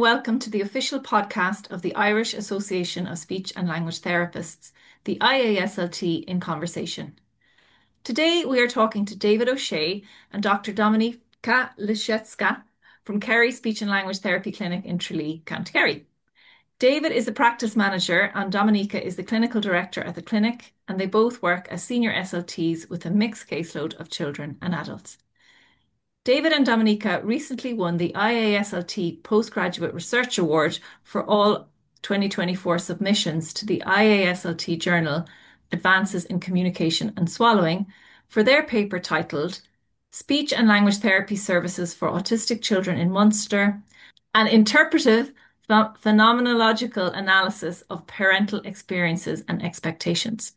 welcome to the official podcast of the Irish Association of Speech and Language Therapists, the IASLT in Conversation. Today we are talking to David O'Shea and Dr. Dominika Lisiecka from Kerry Speech and Language Therapy Clinic in Tralee, County Kerry. David is the practice manager and Dominika is the clinical director at the clinic, and they both work as senior SLTs with a mixed caseload of children and adults. David and Dominika recently won the IASLT Postgraduate Research Award for all 2024 submissions to the IASLT journal Advances in Communication and Swallowing for their paper titled Speech and Language Therapy Services for Autistic Children in Munster, an interpretive phenomenological analysis of parental experiences and expectations.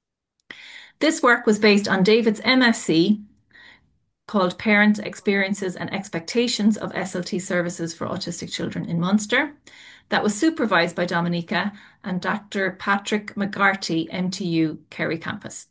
This work was based on David's MSc called Parent Experiences and Expectations of SLT Services for Autistic Children in Munster, that was supervised by Dominika and Dr. Patrick McGarty, MTU Kerry Campus.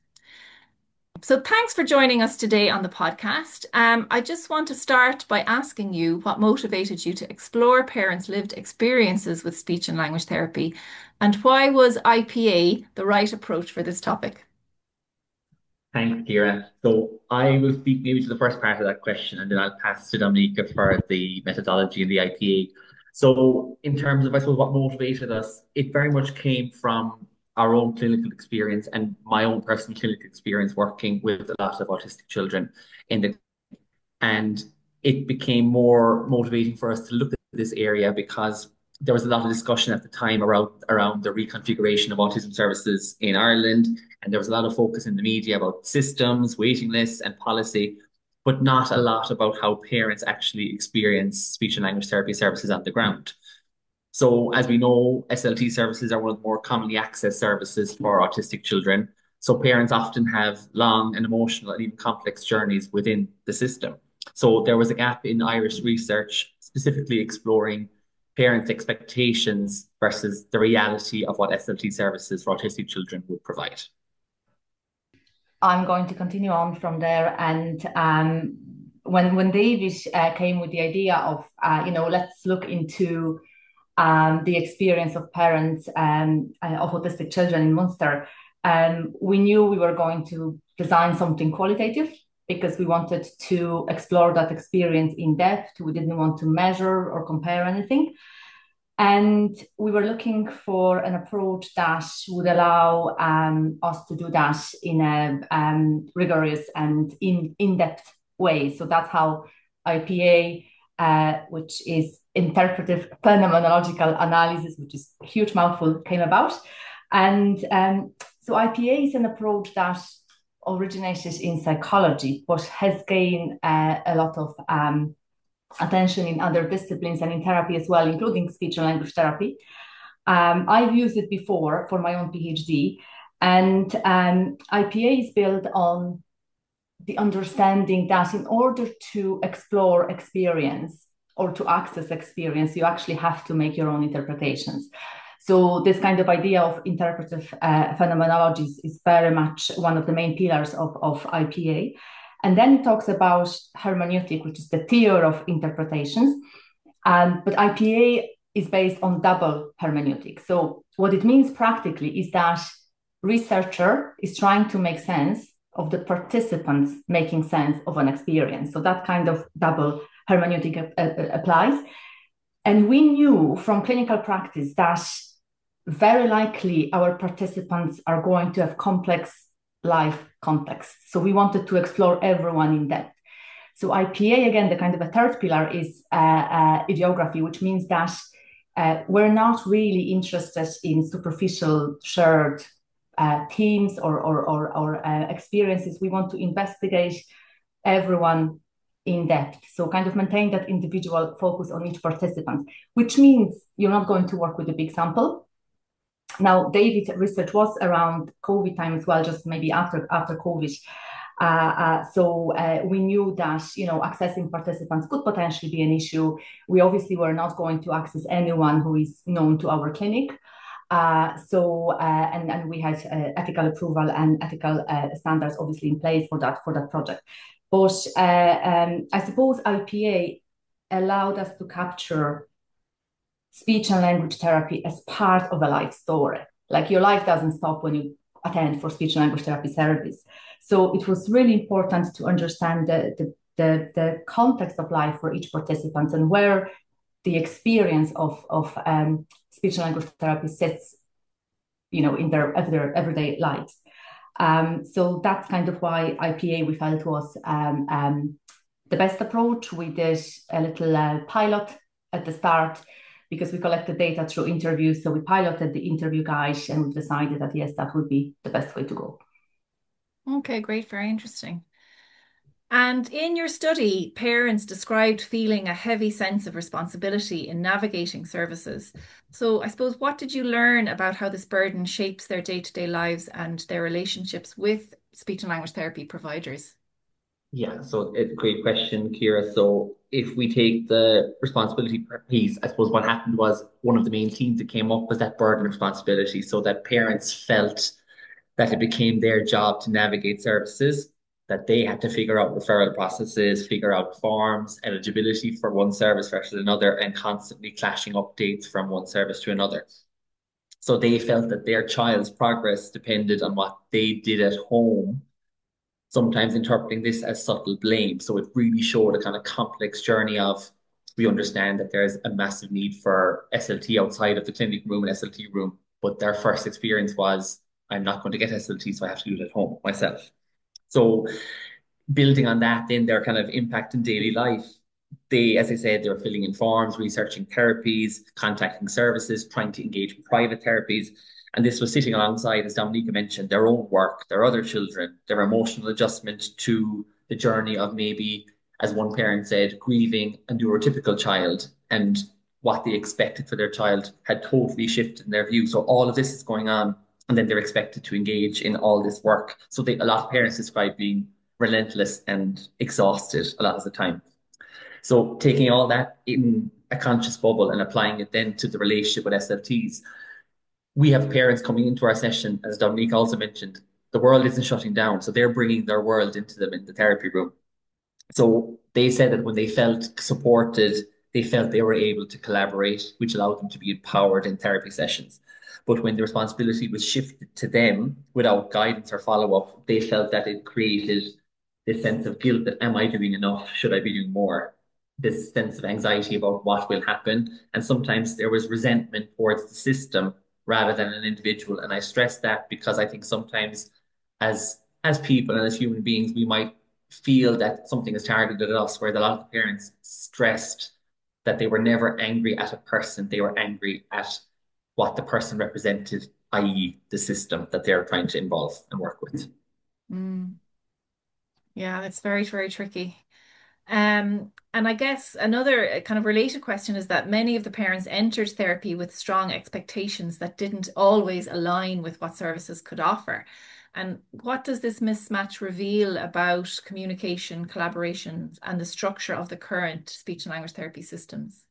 So thanks for joining us today on the podcast. I just want to start by asking you what motivated you to explore parents' lived experiences with speech and language therapy, and why was IPA the right approach for this topic? Thanks, Kira. So I will speak maybe to the first part of that question, and then I'll pass to Dominika for the methodology and the IPA. So in terms of, I suppose, what motivated us, it very much came from our own clinical experience and my own personal clinical experience working with a lot of autistic children in the, and it became more motivating for us to look at this area because there was a lot of discussion at the time around the reconfiguration of autism services in Ireland, and there was a lot of focus in the media about systems, waiting lists, and policy, but not a lot about how parents actually experience speech and language therapy services on the ground. So, as we know, SLT services are one of the more commonly accessed services for autistic children. So, parents often have long and emotional and even complex journeys within the system. So, there was a gap in Irish research specifically exploring parents' expectations versus the reality of what SLT services for autistic children would provide. I'm going to continue on from there. And when David came with the idea of, let's look into the experience of parents of autistic children in Munster, we knew we were going to design something qualitative because we wanted to explore that experience in depth. We didn't want to measure or compare anything. And we were looking for an approach that would allow us to do that in a rigorous and in-depth way. So that's how IPA, which is interpretive phenomenological analysis, which is a huge mouthful, came about. And so IPA is an approach that originated in psychology, but has gained a lot of attention in other disciplines and in therapy as well, including speech and language therapy. I've used it before for my own PhD, and IPA is built on the understanding that in order to explore experience or to access experience, you actually have to make your own interpretations. So this kind of idea of interpretive phenomenology is very much one of the main pillars of IPA. And then it talks about hermeneutic, which is the theory of interpretations. But IPA is based on double hermeneutic. So what it means practically is that researcher is trying to make sense of the participants making sense of an experience. So that kind of double hermeneutic applies. And we knew from clinical practice that very likely our participants are going to have complex life context. So we wanted to explore everyone in depth. So IPA, again, the kind of a third pillar is ideography, which means that we're not really interested in superficial shared themes or experiences. We want to investigate everyone in depth. So kind of maintain that individual focus on each participant, which means you're not going to work with a big sample. Now, David's research was around COVID time as well, just maybe after COVID. So we knew that, accessing participants could potentially be an issue. We obviously were not going to access anyone who is known to our clinic. And we had ethical approval and ethical standards obviously in place for that project. But I suppose IPA allowed us to capture speech and language therapy as part of a life story. Like your life doesn't stop when you attend for speech and language therapy service. So it was really important to understand the context of life for each participant and where the experience of speech and language therapy sits, in their everyday lives. So that's kind of why IPA we felt was the best approach. We did a little pilot at the start because we collected data through interviews. So we piloted the interview guide and we decided that, yes, that would be the best way to go. Okay, great. Very interesting. And in your study, parents described feeling a heavy sense of responsibility in navigating services. So I suppose, what did you learn about how this burden shapes their day-to-day lives and their relationships with speech and language therapy providers? Yeah, so it's a great question, Kira. So if we take the responsibility piece, I suppose what happened was one of the main themes that came up was that burden of responsibility. So that parents felt that it became their job to navigate services, that they had to figure out referral processes, figure out forms, eligibility for one service versus another, and constantly clashing updates from one service to another. So they felt that their child's progress depended on what they did at home, sometimes interpreting this as subtle blame. So it really showed a kind of complex journey of we understand that there's a massive need for SLT outside of the clinic room and SLT room, but their first experience was I'm not going to get SLT, so I have to do it at home myself. So building on that, then their kind of impact in daily life. They, as I said, they were filling in forms, researching therapies, contacting services, trying to engage with private therapies. And this was sitting alongside, as Dominica mentioned, their own work, their other children, their emotional adjustment to the journey of maybe, as one parent said, grieving a neurotypical child, and what they expected for their child had totally shifted in their view. So all of this is going on, and then they're expected to engage in all this work. So a lot of parents describe being relentless and exhausted a lot of the time. So taking all that in a conscious bubble and applying it then to the relationship with SLTs, we have parents coming into our session, as Dominique also mentioned, the world isn't shutting down. So they're bringing their world into them in the therapy room. So they said that when they felt supported, they felt they were able to collaborate, which allowed them to be empowered in therapy sessions. But when the responsibility was shifted to them without guidance or follow-up, they felt that it created this sense of guilt that am I doing enough? Should I be doing more? This sense of anxiety about what will happen. And sometimes there was resentment towards the system rather than an individual. And I stress that because I think sometimes as people and as human beings, we might feel that something is targeted at us, where a lot of parents stressed that they were never angry at a person, they were angry at what the person represented, i.e., the system that they're trying to involve and work with. Mm. Yeah, that's very, very tricky. And I guess another kind of related question is that many of the parents entered therapy with strong expectations that didn't always align with what services could offer. And what does this mismatch reveal about communication, collaboration, and the structure of the current speech and language therapy systems?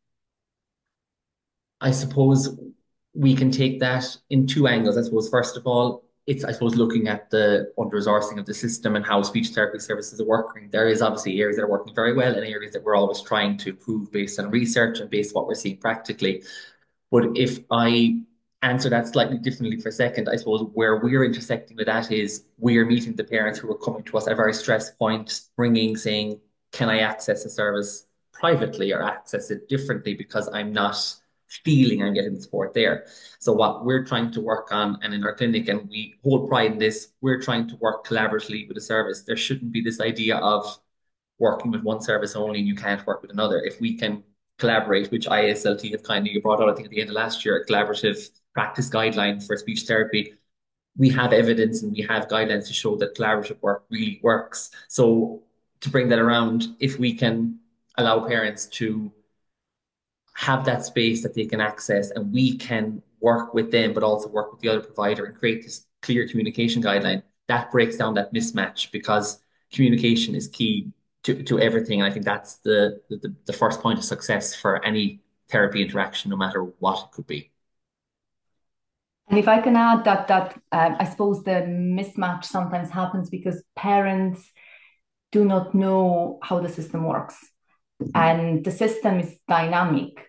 I suppose we can take that in two angles. I suppose, first of all, it's, I suppose, looking at the under-resourcing of the system and how speech therapy services are working. There is obviously areas that are working very well and areas that we're always trying to improve based on research and based on what we're seeing practically. But if I answer that slightly differently for a second, I suppose where we're intersecting with that is we're meeting the parents who are coming to us at a very stress point, ringing, saying, can I access a service privately or access it differently because I'm not feeling I'm getting the support there. So what we're trying to work on, and in our clinic, and we hold pride in this, we're trying to work collaboratively with the service. There shouldn't be this idea of working with one service only and you can't work with another. If we can collaborate, which IASLT have kindly brought out, I think at the end of last year, a collaborative practice guideline for speech therapy. We have evidence and we have guidelines to show that collaborative work really works. So to bring that around, if we can allow parents to have that space that they can access and we can work with them, but also work with the other provider and create this clear communication guideline, that breaks down that mismatch because communication is key to everything. And I think that's the first point of success for any therapy interaction, no matter what it could be. And if I can add that I suppose the mismatch sometimes happens because parents do not know how the system works. And the system is dynamic.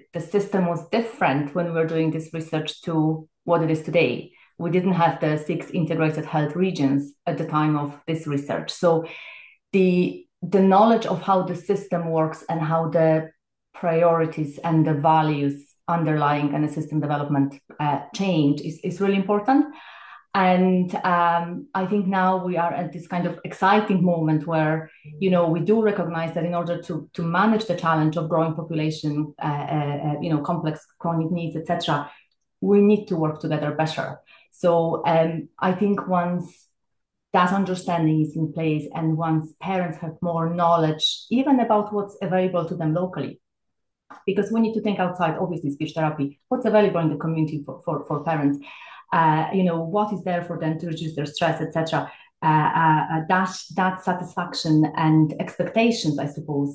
the system was different when we were doing this research to what it is today. We didn't have the 6 integrated health regions at the time of this research. So the knowledge of how the system works and how the priorities and the values underlying and the system development change is really important. And I think now we are at this kind of exciting moment where, we do recognize that in order to manage the challenge of growing population, complex chronic needs, etc., we need to work together better. So I think once that understanding is in place and once parents have more knowledge, even about what's available to them locally, because we need to think outside, obviously, speech therapy, what's available in the community for parents, what is there for them to reduce their stress, etc. That satisfaction and expectations, I suppose,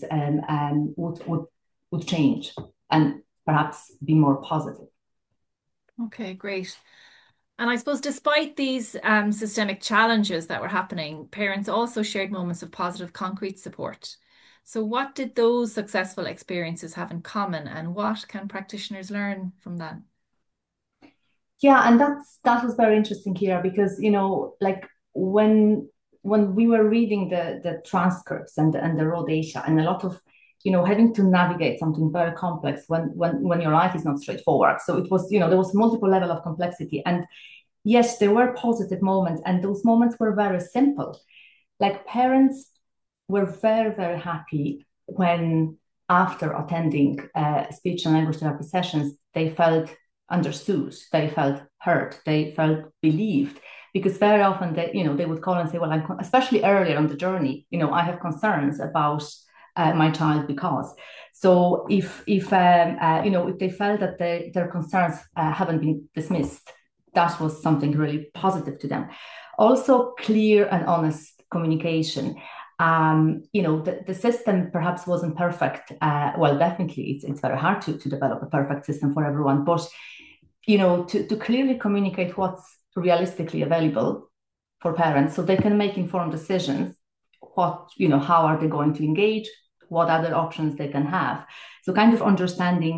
would change and perhaps be more positive. Okay, great. And I suppose despite these systemic challenges that were happening, parents also shared moments of positive, concrete support. So, what did those successful experiences have in common, and what can practitioners learn from that? Yeah, and that was very interesting here because like when we were reading the transcripts and the raw data and a lot of having to navigate something very complex when your life is not straightforward. So it was there was multiple level of complexity, and yes, there were positive moments, and those moments were very simple. Like parents were very, very happy when, after attending speech and language therapy sessions, they felt understood, they felt heard, they felt believed. Because very often they would call and say, well, especially earlier on the journey, I have concerns about my child because. So if they felt that their concerns haven't been dismissed, that was something really positive to them. Also, clear and honest communication. The system perhaps wasn't perfect. Well, definitely, it's very hard to develop a perfect system for everyone. But to clearly communicate what's realistically available for parents, so they can make informed decisions. How are they going to engage? What other options they can have? So, kind of understanding,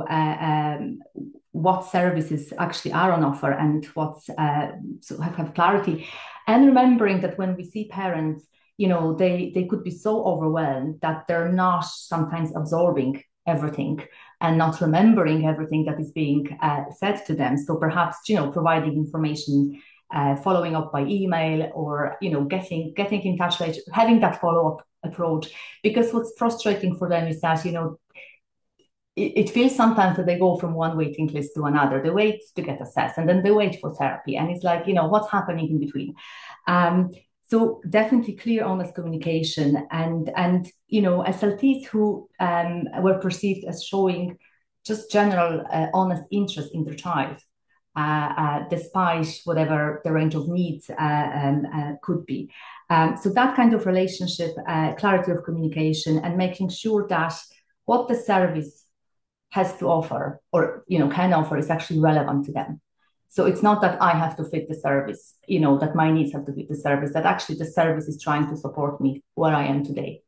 what services actually are on offer and what's so have clarity, and remembering that when we see parents, they could be so overwhelmed that they're not sometimes absorbing everything and not remembering everything that is being said to them. So perhaps providing information, following up by email, or getting in touch later, having that follow-up approach. Because what's frustrating for them is that it feels sometimes that they go from one waiting list to another. They wait to get assessed and then they wait for therapy. And it's like, what's happening in between? So definitely clear, honest communication and SLTs who were perceived as showing just general honest interest in their child, despite whatever the range of needs could be. So that kind of relationship, clarity of communication, and making sure that what the service has to offer or can offer is actually relevant to them. So it's not that I have to fit the service, that my needs have to fit the service, that actually the service is trying to support me where I am today.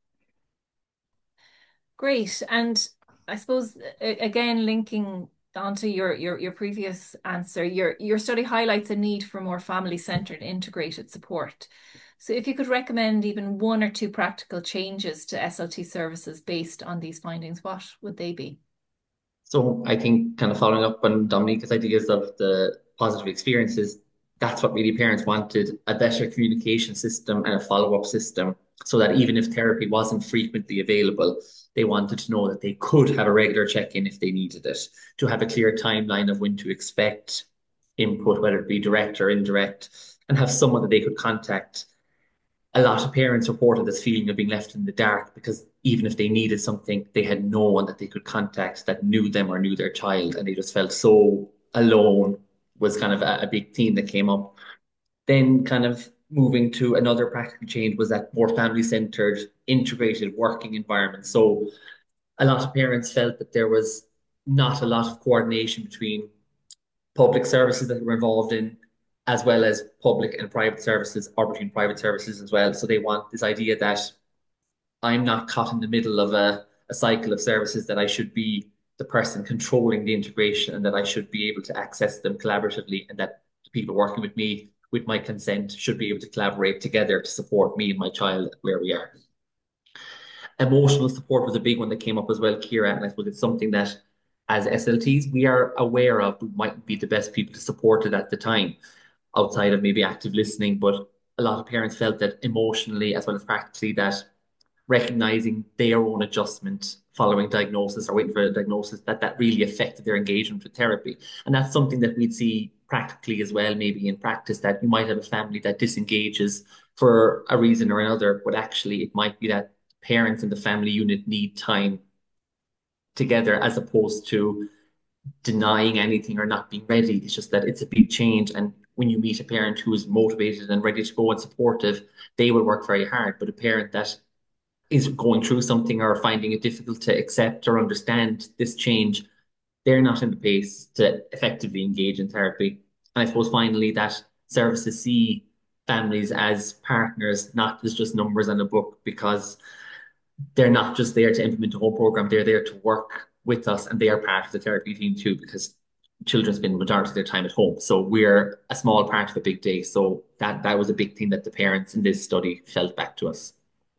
Great. And I suppose again, linking onto your previous answer, your study highlights a need for more family-centered integrated support. So if you could recommend even one or two practical changes to SLT services based on these findings, what would they be? So I think kind of following up on Dominica's ideas of the positive experiences, that's what really parents wanted, a better communication system and a follow-up system so that even if therapy wasn't frequently available, they wanted to know that they could have a regular check-in if they needed it, to have a clear timeline of when to expect input, whether it be direct or indirect, and have someone that they could contact. A lot of parents reported this feeling of being left in the dark because even if they needed something, they had no one that they could contact that knew them or knew their child, and they just felt so alone was kind of a big theme that came up. Then kind of moving to another practical change was that more family-centered, integrated working environment. So a lot of parents felt that there was not a lot of coordination between public services that were involved in, as well as public and private services, or between private services as well. So they want this idea that I'm not caught in the middle of a cycle of services, that I should be the person controlling the integration and that I should be able to access them collaboratively and that the people working with me, with my consent, should be able to collaborate together to support me and my child where we are. Emotional support was a big one that came up as well, Kira, and I suppose it's something that as SLTs we are aware of, we might be the best people to support it at the time, outside of maybe active listening, but a lot of parents felt that emotionally as well as practically that recognizing their own adjustment following diagnosis or waiting for a diagnosis, that really affected their engagement with therapy. And that's something that we'd see practically as well, maybe in practice, that you might have a family that disengages for a reason or another, but actually it might be that parents and the family unit need time together as opposed to denying anything or not being ready. It's just that it's a big change. And when you meet a parent who is motivated and ready to go and supportive, they will work very hard. But a parent that is going through something or finding it difficult to accept or understand this change, they're not in the place to effectively engage in therapy. And I suppose finally that services see families as partners, not as just numbers on a book, because they're not just there to implement a whole program, they're there to work with us and they are part of the therapy team too, because children spend the majority of their time at home. So we're a small part of the big day. So that was a big thing that the parents in this study felt back to us.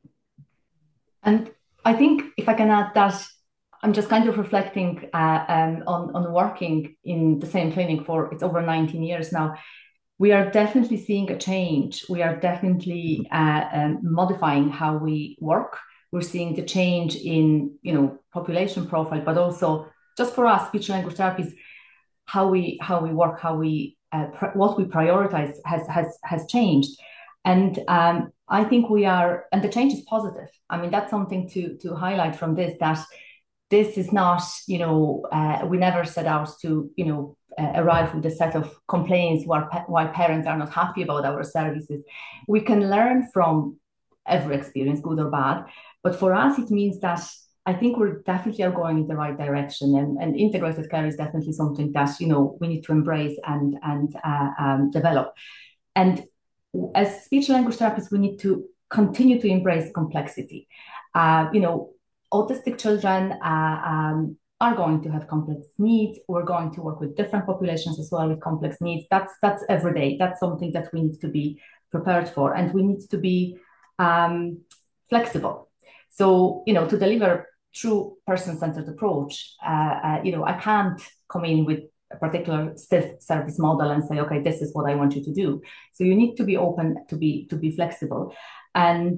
And I think if I can add that, I'm just kind of reflecting on working in the same clinic for it's over 19 years now. We are definitely seeing a change. We are definitely modifying how we work. We're seeing the change in population profile, but also just for us, speech language therapies, how we work, how we what we prioritize has changed. And I think we are, and the change is positive. I mean, that's something to highlight from this, that this is not, we never set out to, arrive with a set of complaints why parents are not happy about our services. We can learn from every experience, good or bad. But for us, it means that I think we're definitely are going in the right direction, and integrated care is definitely something that we need to embrace and develop. And as speech language therapists, we need to continue to embrace complexity. Autistic children are going to have complex needs. We're going to work with different populations as well with complex needs. That's every day. That's something that we need to be prepared for, and we need to be flexible. So, to deliver true person-centered approach, I can't come in with a particular stiff service model and say, okay, this is what I want you to do. So you need to be open, to be flexible. And,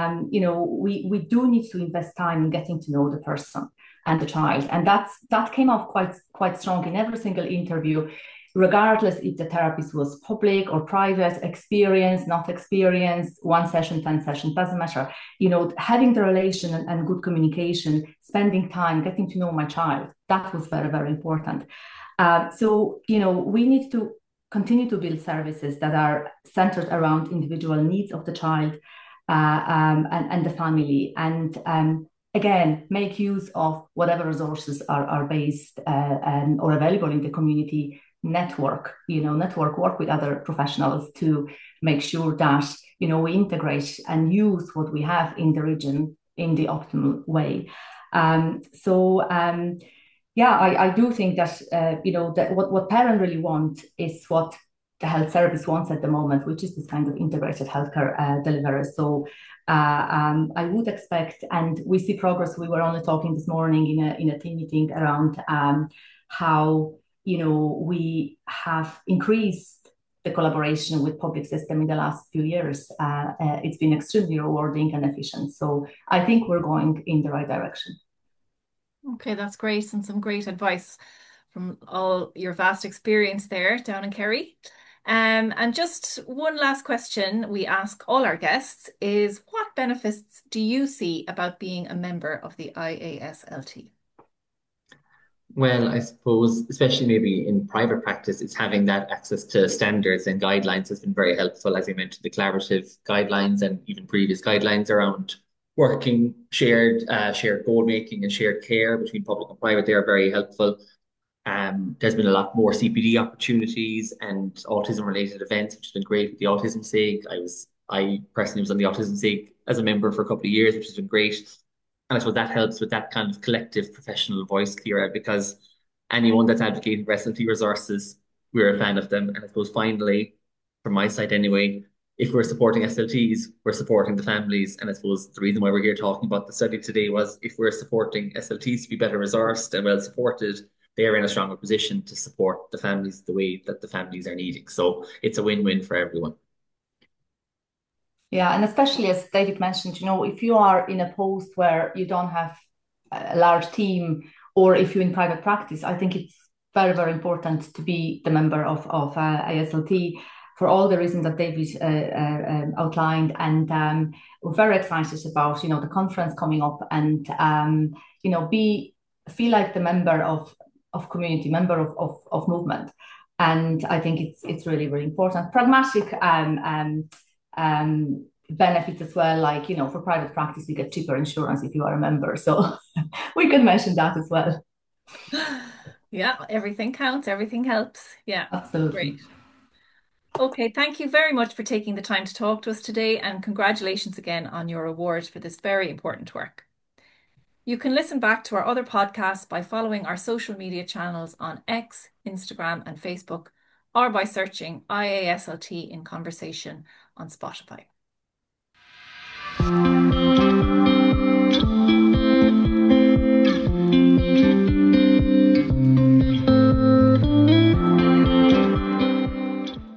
we do need to invest time in getting to know the person and the child. And that came off quite strong in every single interview, regardless if the therapist was public or private, experienced, not experienced, 1 session, 10 sessions, doesn't matter. Having the relation and good communication, spending time, getting to know my child, that was very, very important. So, we need to continue to build services that are centered around individual needs of the child and the family. And again, make use of whatever resources are based or available in the community. Network, work with other professionals to make sure that, we integrate and use what we have in the region in the optimal way. Yeah, I do think that, that what parents really want is what the health service wants at the moment, which is this kind of integrated healthcare delivery. So I would expect, and we see progress. We were only talking this morning in a team meeting around how we have increased the collaboration with public system in the last few years. It's been extremely rewarding and efficient. So I think we're going in the right direction. Okay, that's great, and some great advice from all your vast experience there down in Kerry. And just one last question we ask all our guests is, what benefits do you see about being a member of the IASLT? Well, I suppose, especially maybe in private practice, it's having that access to standards and guidelines has been very helpful. As you mentioned, the collaborative guidelines and even previous guidelines around working, shared goal making and shared care between public and private, they are very helpful. There's been a lot more CPD opportunities and autism related events, which has been great with the Autism SIG. I personally was on the Autism SIG as a member for a couple of years, which has been great. And I suppose that helps with that kind of collective professional voice, Kira, because anyone that's advocating for SLT resources, we're a fan of them. And I suppose finally, from my side anyway, if we're supporting SLTs, we're supporting the families. And I suppose the reason why we're here talking about the study today was if we're supporting SLTs to be better resourced and well supported, they're in a stronger position to support the families the way that the families are needing. So it's a win-win for everyone. Yeah, and especially as David mentioned, if you are in a post where you don't have a large team, or if you're in private practice, I think it's very, very important to be the member of ASLT for all the reasons that David outlined. And we're very excited about, the conference coming up, and, feel like the member of community, member of movement. And I think it's really, really important. Pragmatic benefits as well, like for private practice you get cheaper insurance if you are a member, so we could mention that as well. Yeah, everything counts, everything helps. Yeah, Absolutely. great. Okay, thank you very much for taking the time to talk to us today, and congratulations again on your award for this very important work. You can listen back to our other podcasts by following our social media channels on X, Instagram, and Facebook, or by searching IASLT in Conversation on Spotify.